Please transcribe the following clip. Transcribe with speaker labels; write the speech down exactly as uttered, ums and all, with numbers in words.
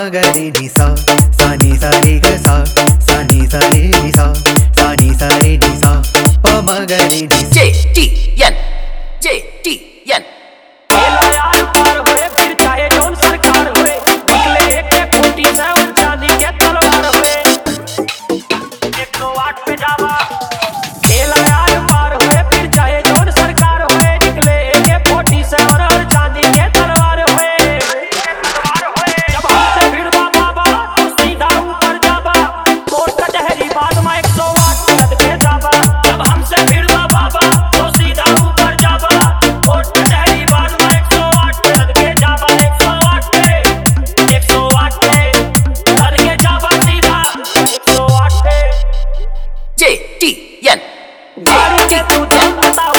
Speaker 1: ग रे नि सा सा नि सा रे ग सा सा नि सा रे नि सा सा नि सा रे नि सा प म ग रे नि
Speaker 2: J T N J T N
Speaker 3: यार पार होए फिर चाहे जौन सरकार होए निकले एक फूटी से चांदी के तलवार होए एक सौ आठ पे जावा खेला यार पार होए फिर चाहे जौन सरकार होए निकले एक फूटी से और चांदी के तलवार होए तलवार होए जब हमसे भिड़वा बाबा तो सीधा ऊपर जावा कोर्ट कचहरी बाद में एक सौ आठ रद के जावा जब हमसे भिड़वा बाबा तो सीधा ऊपर जावा कोर्ट कचहरी बाद में एक सौ आठ रद के जावा एक सौ आठ पे एक सौ आठ पे रद के जावा सीधा एक सौ आठ पे
Speaker 2: J T N
Speaker 3: गाड़ी के तू चल बताओ